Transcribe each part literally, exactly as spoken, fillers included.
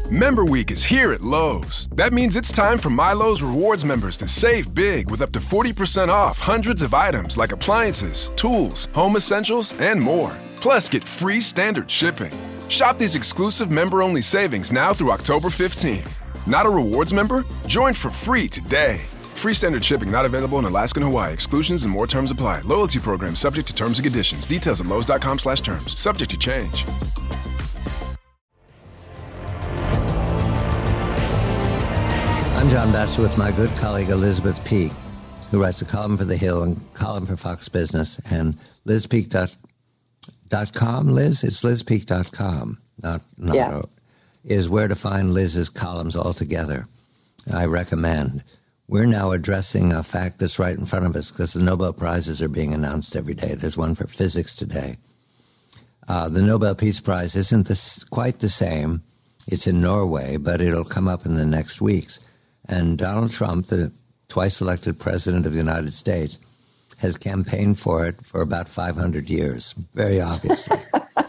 Member Week is here at Lowe's. That means it's time for MyLowe's Rewards members to save big with up to forty percent off hundreds of items like appliances, tools, home essentials, and more. Plus, get free standard shipping. Shop these exclusive member-only savings now through October fifteenth. Not a rewards member? Join for free today. Free standard shipping not available in Alaska and Hawaii. Exclusions and more terms apply. Loyalty program subject to terms and conditions. Details at lowes.com slash terms. Subject to change. I'm John Batchelor with my good colleague Elizabeth Peek, who writes a column for The Hill and column for Fox Business. And liz peek dot com, Liz? It's liz peek dot com, not, not yeah. is where to find Liz's columns altogether. I recommend. We're now addressing a fact that's right in front of us because the Nobel Prizes are being announced every day. There's one for physics today. Uh, the Nobel Peace Prize isn't this, quite the same. It's in Norway, but it'll come up in the next weeks. And Donald Trump, the twice-elected president of the United States, has campaigned for it for about five hundred years, very obviously.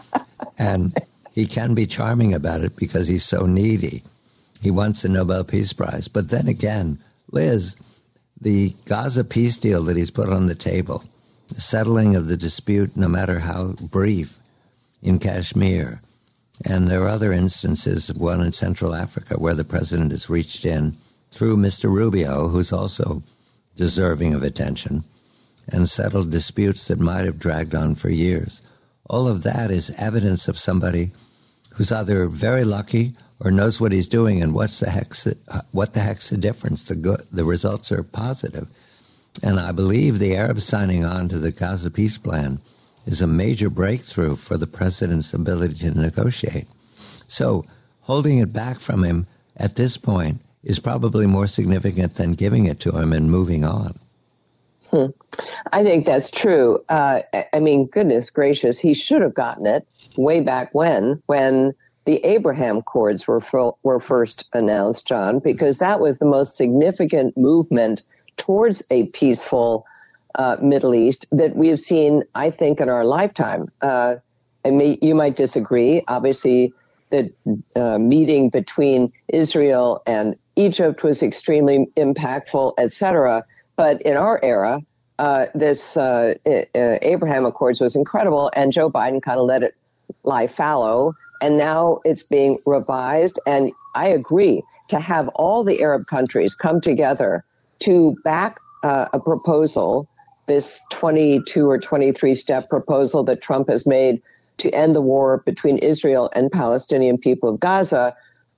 And he can be charming about it because he's so needy. He wants the Nobel Peace Prize. But then again, Liz, the Gaza peace deal that he's put on the table, the settling of the dispute, no matter how brief, in Kashmir, and there are other instances, one in Central Africa, where the president has reached in through Mister Rubio, who's also deserving of attention, and settled disputes that might have dragged on for years. All of that is evidence of somebody who's either very lucky or knows what he's doing, and what's the heck's, what the heck's the difference? The good, the results are positive. And I believe the Arabs signing on to the Gaza peace plan is a major breakthrough for the president's ability to negotiate. So holding it back from him at this point is probably more significant than giving it to him and moving on. Hmm. I think that's true. Uh, I mean, goodness gracious, he should have gotten it way back when, when the Abraham Accords were fo- were first announced, John, because that was the most significant movement towards a peaceful uh, Middle East that we have seen, I think, in our lifetime. Uh, I mean, you might disagree. Obviously, the uh, meeting between Israel and Egypt was extremely impactful, et cetera. But in our era, uh, this uh, uh, Abraham Accords was incredible, and Joe Biden kind of let it lie fallow. And now it's being revised. And I agree to have all the Arab countries come together to back uh, a proposal, this twenty-two or twenty-three step proposal that Trump has made to end the war between Israel and Palestinian people of Gaza,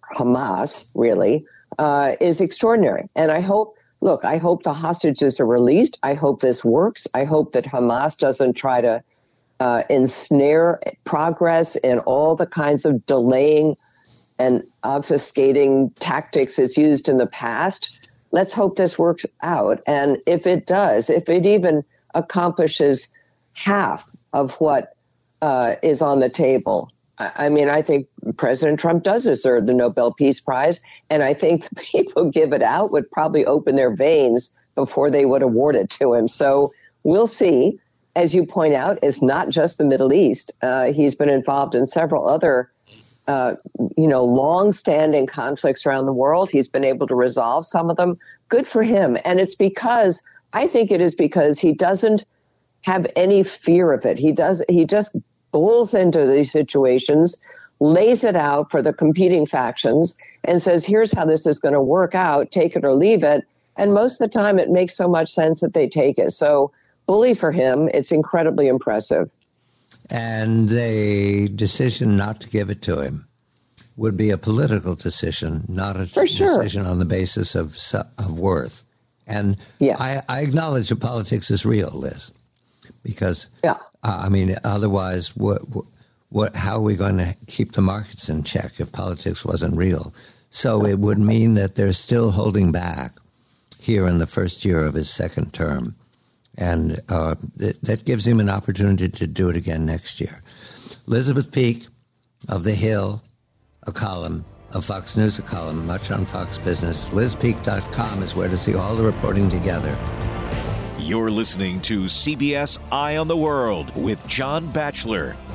Hamas, really, uh, is extraordinary. And I hope, look, I hope the hostages are released. I hope this works. I hope that Hamas doesn't try to uh, ensnare progress in all the kinds of delaying and obfuscating tactics it's used in the past. Let's hope this works out. And if it does, if it even accomplishes half of what uh, is on the table, I, I mean, I think President Trump does deserve the Nobel Peace Prize. And I think the people who give it out would probably open their veins before they would award it to him. So we'll see. As you point out, it's not just the Middle East. Uh, he's been involved in several other Uh, you know, long-standing conflicts around the world. He's been able to resolve some of them. Good for him. And it's because, I think it is because he doesn't have any fear of it. He does. He just bulls into these situations, lays it out for the competing factions, and says, here's how this is going to work out, take it or leave it. And most of the time, it makes so much sense that they take it. So bully for him. It's incredibly impressive. And the decision not to give it to him would be a political decision, not a For sure. decision on the basis of of worth. And yes. I, I acknowledge that politics is real, Liz, because, yeah. uh, I mean, otherwise, what, what, how are we going to keep the markets in check if politics wasn't real? So it would mean that they're still holding back here in the first year of his second term. And uh, th- that gives him an opportunity to do it again next year. Elizabeth Peek of The Hill, a column, of Fox News, a column, much on Fox Business. liz peek dot com is where to see all the reporting together. You're listening to C B S Eye on the World with John Batchelor.